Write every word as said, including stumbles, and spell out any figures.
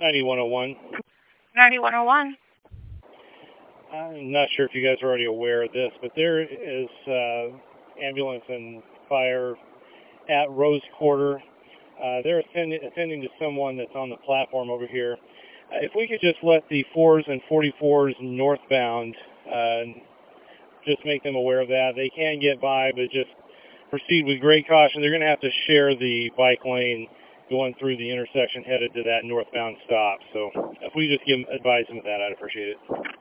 ninety-one oh one. ninety-one oh one. I'm not sure if you guys are already aware of this, but there is uh, ambulance and fire at Rose Quarter. Uh, they're attending, attending to someone that's on the platform over here. Uh, if we could just let the fours and forty-fours northbound, uh, just make them aware of that. They can get by, but just proceed with great caution. They're going to have to share the bike lane going through the intersection headed to that northbound stop. So if we just give them, advise them of that, I'd appreciate it.